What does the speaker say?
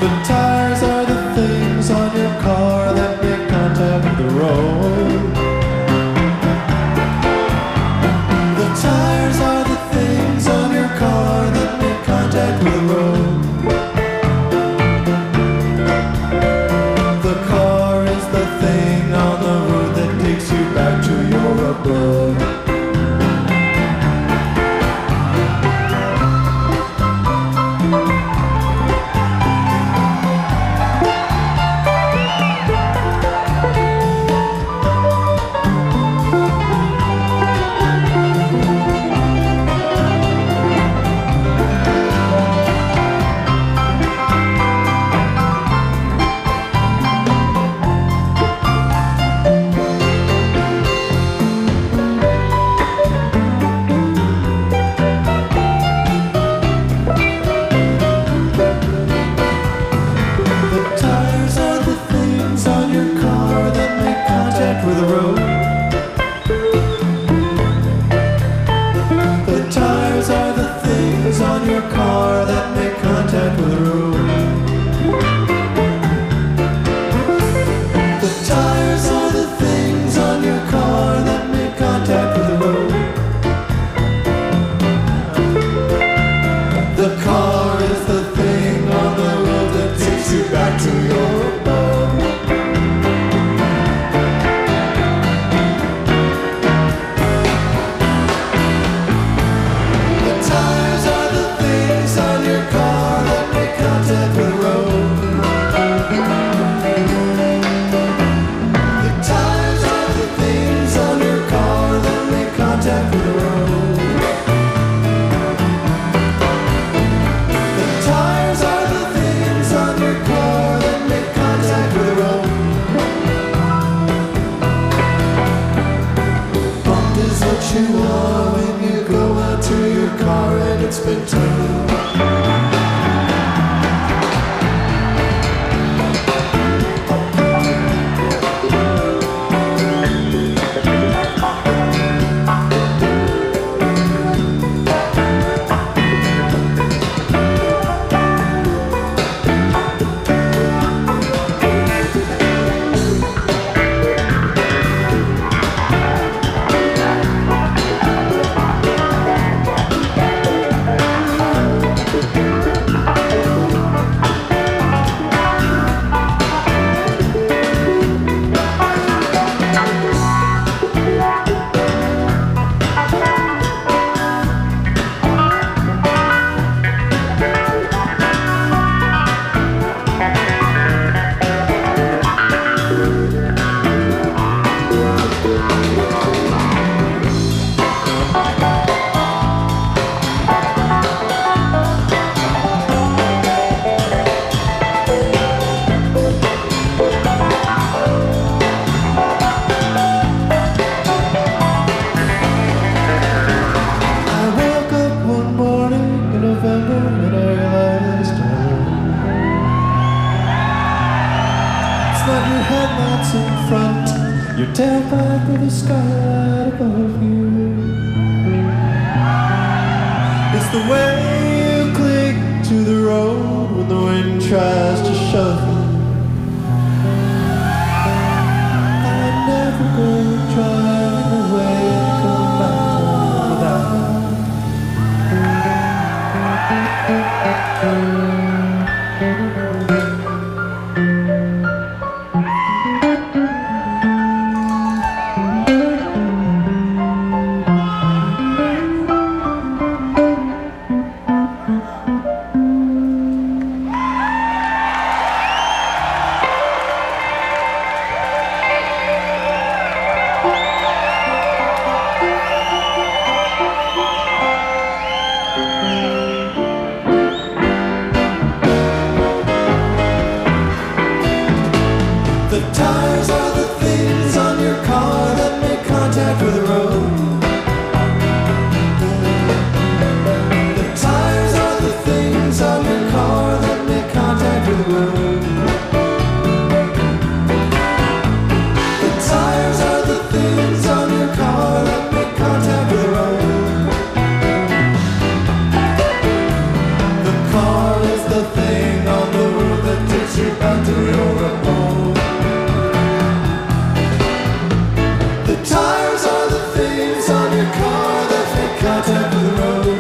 The tires are the things on your car that make contact with the road. The tires are the things on your car that make contact with the road. The car is the thing on the road that takes you back to your abode. With the road. The tires are the things on your car that make contact with the road. The tires are the things on your car that make contact with the road. The car is the thing on the road that takes you back to your abode. You are when you go out to your car and it's been towed. Headlights in front, your tailpipe with the skylight above you. It's the way you cling to the road when the wind tries to shove you. I never go driving away and come back home without The tires are the things on your car that make contact with the road. The tires are the things on your car that make contact with the road. The tires are the things on your car that make contact with the road. The car is the thing on the road that the road.